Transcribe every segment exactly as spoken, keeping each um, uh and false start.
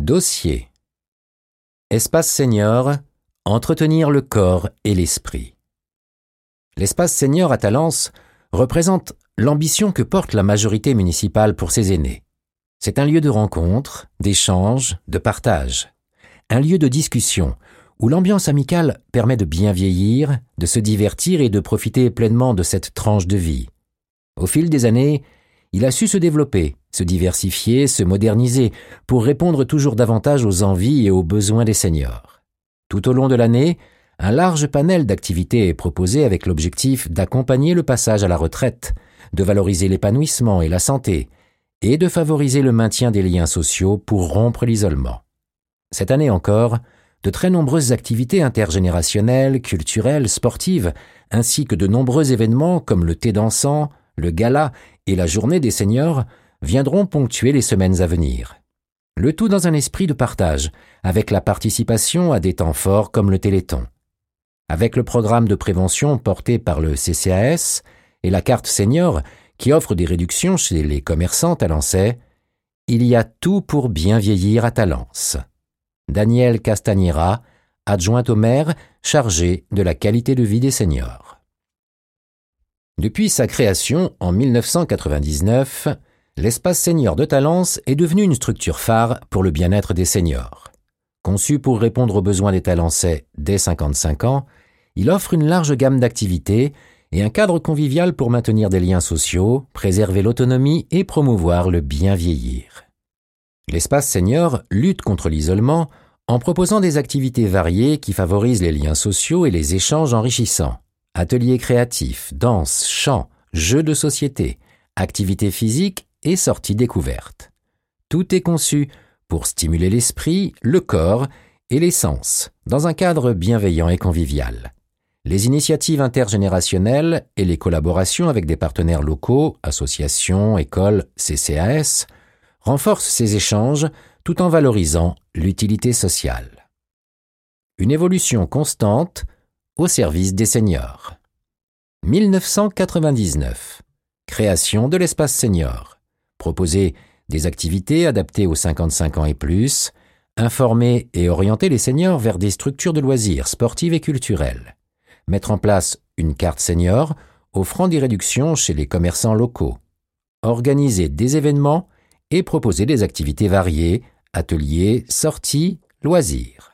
Dossier. Espace senior, entretenir le corps et l'esprit. L'espace senior à Talence représente l'ambition que porte la majorité municipale pour ses aînés. C'est un lieu de rencontre, d'échange, de partage. Un lieu de discussion où l'ambiance amicale permet de bien vieillir, de se divertir et de profiter pleinement de cette tranche de vie. Au fil des années, il a su se développer, se diversifier, se moderniser pour répondre toujours davantage aux envies et aux besoins des seniors. Tout au long de l'année, un large panel d'activités est proposé avec l'objectif d'accompagner le passage à la retraite, de valoriser l'épanouissement et la santé, et de favoriser le maintien des liens sociaux pour rompre l'isolement. Cette année encore, de très nombreuses activités intergénérationnelles, culturelles, sportives, ainsi que de nombreux événements comme le thé dansant, le gala et la journée des seniors viendront ponctuer les semaines à venir. Le tout dans un esprit de partage, avec la participation à des temps forts comme le Téléthon. Avec le programme de prévention porté par le C C A S et la carte senior qui offre des réductions chez les commerçants talençais, il y a tout pour bien vieillir à Talence. Danielle Castagnera, adjointe au maire, chargée de la qualité de vie des seniors. Depuis sa création en mille neuf cent quatre-vingt-dix-neuf, l'espace senior de Talence est devenu une structure phare pour le bien-être des seniors. Conçu pour répondre aux besoins des Talençais dès cinquante-cinq ans, il offre une large gamme d'activités et un cadre convivial pour maintenir des liens sociaux, préserver l'autonomie et promouvoir le bien vieillir. L'espace senior lutte contre l'isolement en proposant des activités variées qui favorisent les liens sociaux et les échanges enrichissants. Ateliers créatifs, danse, chant, jeux de société, activités physiques et sorties découvertes. Tout est conçu pour stimuler l'esprit, le corps et les sens, dans un cadre bienveillant et convivial. Les initiatives intergénérationnelles et les collaborations avec des partenaires locaux, associations, écoles, C C A S, renforcent ces échanges tout en valorisant l'utilité sociale. Une évolution constante au service des seniors. mille neuf cent quatre-vingt-dix-neuf. Création de l'espace senior. Proposer des activités adaptées aux cinquante-cinq ans et plus, informer et orienter les seniors vers des structures de loisirs sportives et culturelles. Mettre en place une carte senior offrant des réductions chez les commerçants locaux. Organiser des événements et proposer des activités variées, ateliers, sorties, loisirs.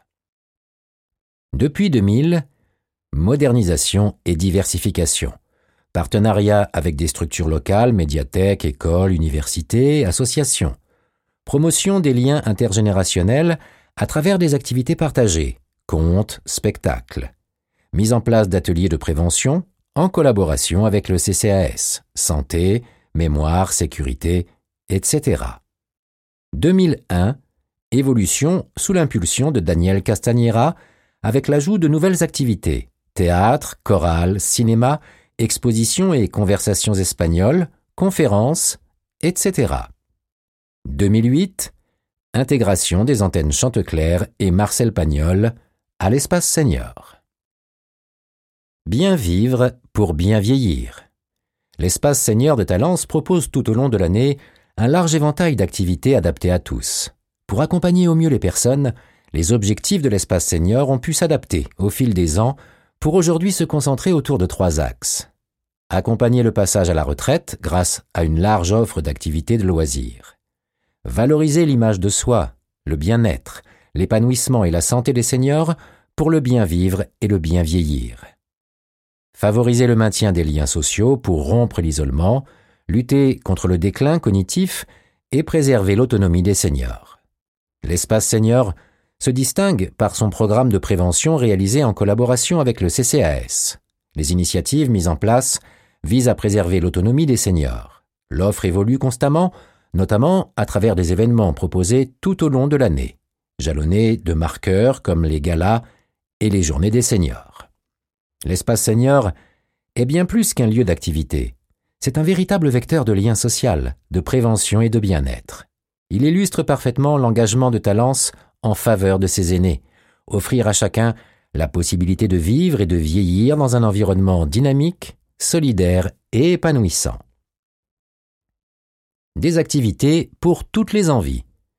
Depuis deux mille, modernisation et diversification. Partenariat avec des structures locales, médiathèques, écoles, universités, associations. Promotion des liens intergénérationnels à travers des activités partagées, contes, spectacles. Mise en place d'ateliers de prévention en collaboration avec le C C A S, santé, mémoire, sécurité, et cetera. deux mille un, évolution sous l'impulsion de Danielle Castagnera avec l'ajout de nouvelles activités, théâtre, chorale, cinéma, expositions et conversations espagnoles, conférences, et cetera. deux mille huit, intégration des antennes Chanteclair et Marcel Pagnol à l'espace senior. Bien vivre pour bien vieillir. L'espace senior de Talence propose tout au long de l'année un large éventail d'activités adaptées à tous. Pour accompagner au mieux les personnes, les objectifs de l'espace senior ont pu s'adapter au fil des ans pour aujourd'hui se concentrer autour de trois axes. Accompagner le passage à la retraite grâce à une large offre d'activités de loisirs. Valoriser l'image de soi, le bien-être, l'épanouissement et la santé des seniors pour le bien vivre et le bien vieillir. Favoriser le maintien des liens sociaux pour rompre l'isolement, lutter contre le déclin cognitif et préserver l'autonomie des seniors. L'espace senior se distingue par son programme de prévention réalisé en collaboration avec le C C A S. Les initiatives mises en place visent à préserver l'autonomie des seniors. L'offre évolue constamment, notamment à travers des événements proposés tout au long de l'année, jalonnés de marqueurs comme les galas et les journées des seniors. L'espace senior est bien plus qu'un lieu d'activité. C'est un véritable vecteur de lien social, de prévention et de bien-être. Il illustre parfaitement l'engagement de Talence en faveur de ses aînés, offrir à chacun la possibilité de vivre et de vieillir dans un environnement dynamique, solidaire et épanouissant. Des activités pour toutes les envies.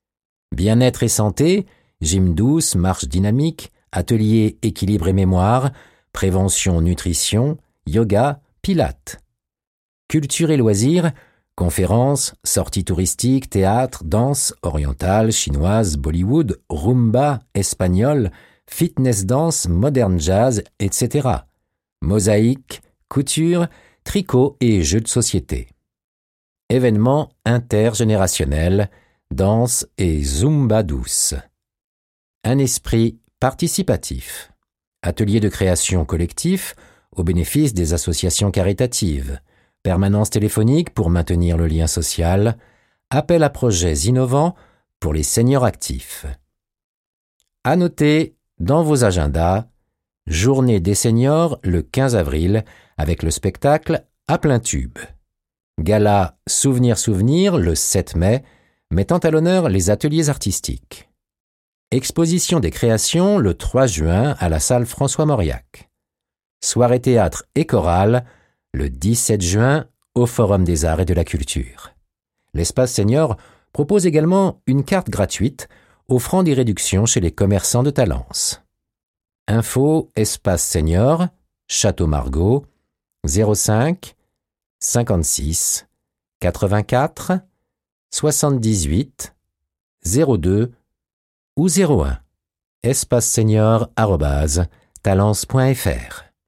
Bien-être et santé, gym douce, marche dynamique, atelier équilibre et mémoire, prévention nutrition, yoga, pilates. Culture et loisirs, conférences, sorties touristiques, théâtre, danse, orientale, chinoise, Bollywood, rumba, espagnol, fitness dance, modern jazz, et cetera. Mosaïque, couture, tricot et jeux de société. Événements intergénérationnels, danse et zumba douce. Un esprit participatif. Atelier de création collectif au bénéfice des associations caritatives. Permanence téléphonique pour maintenir le lien social. Appel à projets innovants pour les seniors actifs. À noter dans vos agendas, Journée des seniors le quinze avril avec le spectacle À plein tube. Gala Souvenir Souvenir le sept mai, mettant à l'honneur les ateliers artistiques. Exposition des créations le trois juin à la salle François-Mauriac. Soirée théâtre et chorale le dix-sept juin au Forum des Arts et de la Culture. L'espace senior propose également une carte gratuite offrant des réductions chez les commerçants de Talence. Info Espace Senior, Château Margaux, zéro cinq, cinquante-six, quatre-vingt-quatre, soixante-dix-huit, zéro deux ou zéro un. espace senior arobase talence point f r